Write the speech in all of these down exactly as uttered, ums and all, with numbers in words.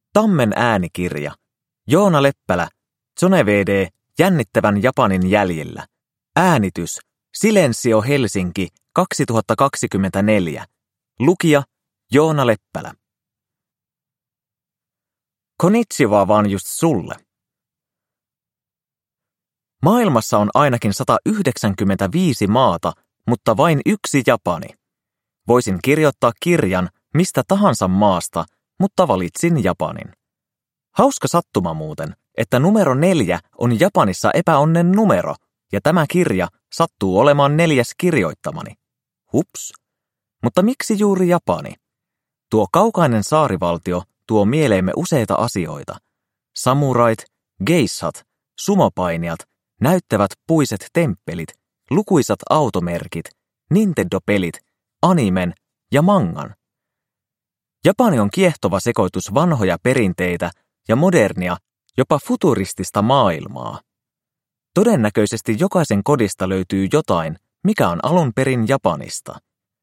Tammen äänikirja. Joona Leppälä. Zone V D. Jännittävän Japanin jäljillä. Äänitys. Silensio Helsinki kaksituhattakaksikymmentäneljä. Lukija Joona Leppälä. Konnichiwa vaan just sulle. Maailmassa on ainakin sata yhdeksänkymmentäviisi maata, mutta vain yksi Japani. Voisin kirjoittaa kirjan mistä tahansa maasta, mutta valitsin Japanin. Hauska sattuma muuten, että numero neljä on Japanissa epäonnen numero, ja tämä kirja sattuu olemaan neljäs kirjoittamani. Hups. Mutta miksi juuri Japani? Tuo kaukainen saarivaltio tuo mieleemme useita asioita. Samurait, geissat, sumopainijat, näyttävät puiset temppelit, lukuisat automerkit, Nintendo-pelit, animen ja mangan. Japani on kiehtova sekoitus vanhoja perinteitä ja modernia, jopa futuristista maailmaa. Todennäköisesti jokaisen kodista löytyy jotain, mikä on alun perin Japanista.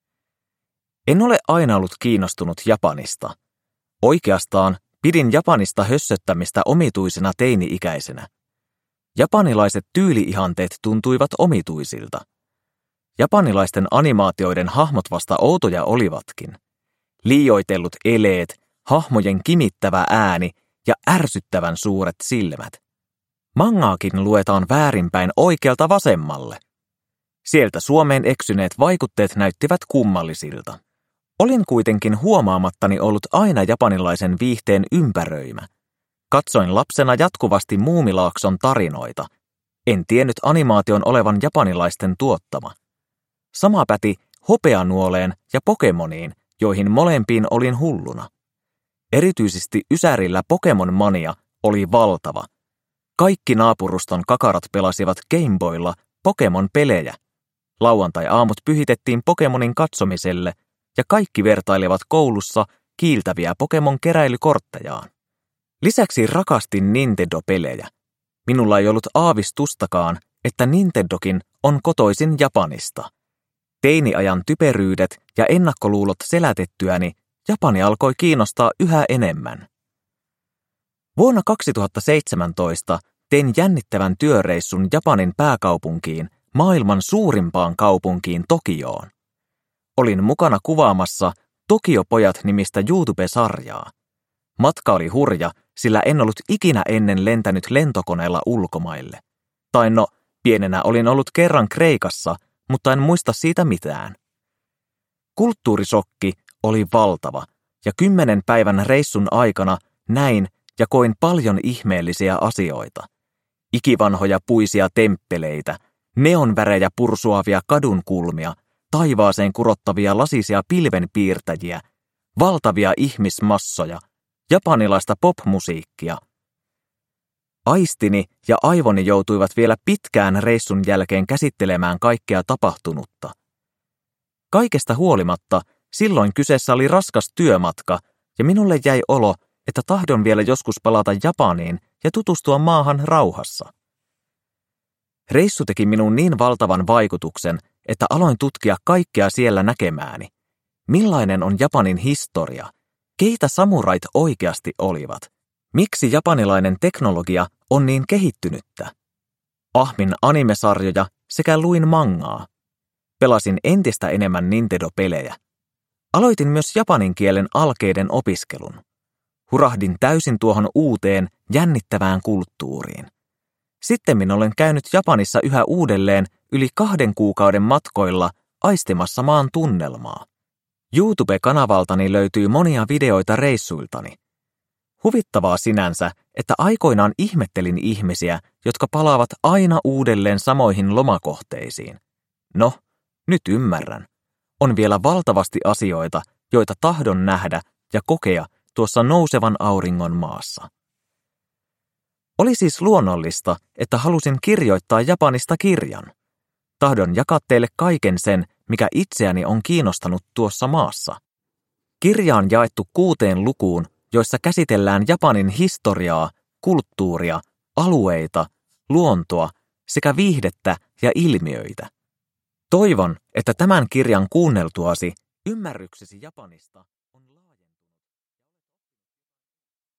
En ole aina ollut kiinnostunut Japanista. Oikeastaan pidin Japanista hössöttämistä omituisena teini-ikäisenä. Japanilaiset tyyliihanteet tuntuivat omituisilta. Japanilaisten animaatioiden hahmot vasta outoja olivatkin. Liioitellut eleet, hahmojen kimittävä ääni ja ärsyttävän suuret silmät. Mangaakin luetaan väärinpäin oikealta vasemmalle. Sieltä Suomeen eksyneet vaikutteet näyttivät kummallisilta. Olin kuitenkin huomaamattani ollut aina japanilaisen viihteen ympäröimä. Katsoin lapsena jatkuvasti Muumilaakson tarinoita. En tiennyt animaation olevan japanilaisten tuottama. Sama päti Hopeanuoleen ja Pokemoniin, joihin molempiin olin hulluna. Erityisesti Ysärillä Pokemon-mania oli valtava. Kaikki naapuruston kakarat pelasivat Gameboylla Pokemon-pelejä. Lauantai-aamut pyhitettiin Pokemonin katsomiselle ja kaikki vertailivat koulussa kiiltäviä Pokemon-keräilykorttejaan. Lisäksi rakastin Nintendo-pelejä. Minulla ei ollut aavistustakaan, että Nintendokin on kotoisin Japanista. Teiniajan typeryydet ja ennakkoluulot selätettyäni Japani alkoi kiinnostaa yhä enemmän. Vuonna kaksituhattaseitsemäntoista tein jännittävän työreissun Japanin pääkaupunkiin, maailman suurimpaan kaupunkiin Tokioon. Olin mukana kuvaamassa Tokio-pojat-nimistä YouTube-sarjaa. Matka oli hurja, sillä en ollut ikinä ennen lentänyt lentokoneella ulkomaille. Tai no, pienenä olin ollut kerran Kreikassa, mutta en muista siitä mitään. Kulttuurisokki oli valtava, ja kymmenen päivän reissun aikana näin ja koin paljon ihmeellisiä asioita. Ikivanhoja puisia temppeleitä, neonvärejä pursuavia kadunkulmia, taivaaseen kurottavia lasisia pilvenpiirtäjiä, valtavia ihmismassoja, japanilaista popmusiikkia. Aistini ja aivoni joutuivat vielä pitkään reissun jälkeen käsittelemään kaikkea tapahtunutta. Kaikesta huolimatta silloin kyseessä oli raskas työmatka ja minulle jäi olo, että tahdon vielä joskus palata Japaniin ja tutustua maahan rauhassa. Reissu teki minuun niin valtavan vaikutuksen, että aloin tutkia kaikkea siellä näkemääni. Millainen on Japanin historia? Keitä samurait oikeasti olivat? Miksi japanilainen teknologia on niin kehittynyttä? Ahmin animesarjoja sekä luin mangaa. Pelasin entistä enemmän Nintendo-pelejä. Aloitin myös japanin kielen alkeiden opiskelun. Hurahdin täysin tuohon uuteen, jännittävään kulttuuriin. Sittemmin olen käynyt Japanissa yhä uudelleen yli kahden kuukauden matkoilla aistimassa maan tunnelmaa. YouTube-kanavaltani löytyy monia videoita reissuiltani. Huvittavaa sinänsä, että aikoinaan ihmettelin ihmisiä, jotka palaavat aina uudelleen samoihin lomakohteisiin. No, nyt ymmärrän. On vielä valtavasti asioita, joita tahdon nähdä ja kokea tuossa nousevan auringon maassa. Oli siis luonnollista, että halusin kirjoittaa Japanista kirjan. Tahdon jakaa teille kaiken sen, mikä itseäni on kiinnostanut tuossa maassa. Kirja on jaettu kuuteen lukuun, joissa käsitellään Japanin historiaa, kulttuuria, alueita, luontoa sekä viihdettä ja ilmiöitä. Toivon, että tämän kirjan kuunneltuasi ymmärryksesi Japanista